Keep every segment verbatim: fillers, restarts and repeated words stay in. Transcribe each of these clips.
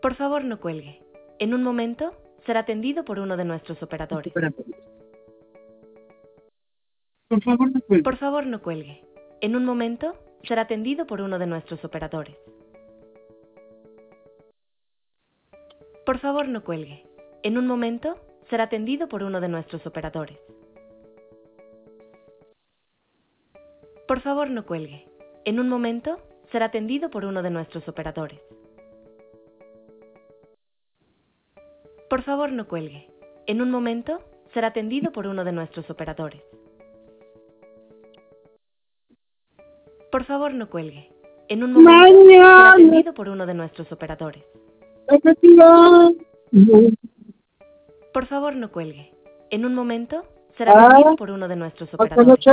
Por favor, no cuelgue. En un momento, será atendido por uno de nuestros operadores. Por favor, no cuelgue. Por favor, no cuelgue. En un momento, será atendido por uno de nuestros operadores. Por favor, no cuelgue. En un momento, será atendido por uno de nuestros operadores. Por favor, no cuelgue. En un momento, será atendido por uno de nuestros operadores. Por favor, no cuelgue. En un momento, será atendido por uno de nuestros operadores. Por favor, no cuelgue. En un momento, será atendido por uno de nuestros operadores. Por favor, no cuelgue. En un momento, será atendido por uno de nuestros operadores.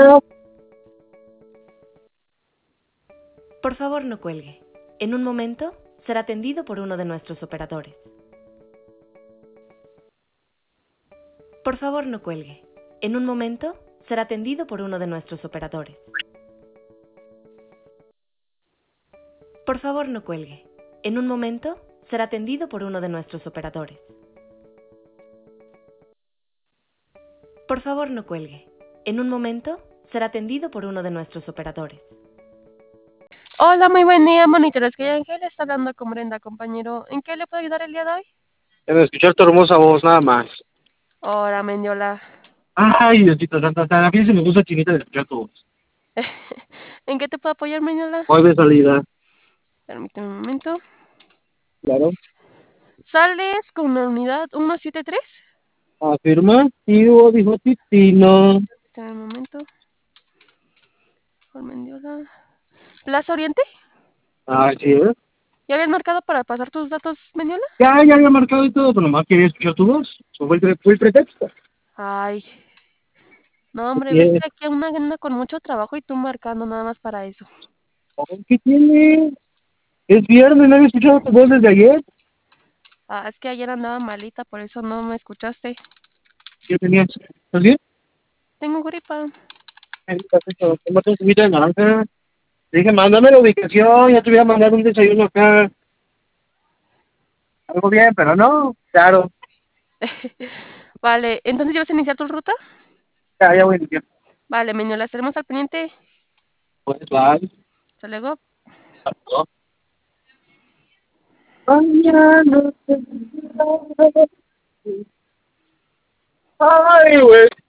Por favor, no cuelgue. En un momento, será atendido por uno de nuestros operadores. Por favor, no cuelgue. En un momento, será atendido por uno de nuestros operadores. Por favor, no cuelgue. En un momento, será atendido por uno de nuestros operadores. Por favor, no cuelgue. En un momento, será atendido por uno de nuestros operadores. Hola, muy buen día, monitores. Que Ángel está hablando con Brenda, compañero. ¿En qué le puedo ayudar el día de hoy? En escuchar tu hermosa voz, nada más. Hola, Mendiola. Ay, Diosito Santa, a mí se me gusta chinita de escuchar tu voz. ¿En qué te puedo apoyar, Mendiola? Hoy de salida. Permíteme un momento. Claro. ¿Sales con la unidad ciento setenta y tres? Afirmativo, dijo Titino. Permíteme un momento. Por Mendiola. ¿Plaza Oriente? Así es. ¿Ya habías marcado para pasar tus datos, Mendiola? Ya, ya había marcado y todo, pero nomás quería escuchar tu voz. Eso fue el, pre- fue el pretexto. Ay. No, hombre, ves ¿Qué que aquí una anda con mucho trabajo y tú marcando nada más para eso. ¿Qué tiene? Es viernes, ¿no había escuchado tu voz desde ayer? Ah, es que ayer andaba malita, por eso no me escuchaste. ¿Qué tenías? ¿Estás bien? Tengo gripa. Ay, perfecto. Tómate un juguito de naranja. Te dije, mándame la ubicación, ya te voy a mandar un desayuno acá. Algo bien, pero no, claro. Vale, entonces ¿ya vas a iniciar tu ruta? Ya, ya voy a iniciar. Vale, Meño, la estaremos al pendiente. Pues, bye. Hasta luego. ¿No? Mañana te- Ay, güey.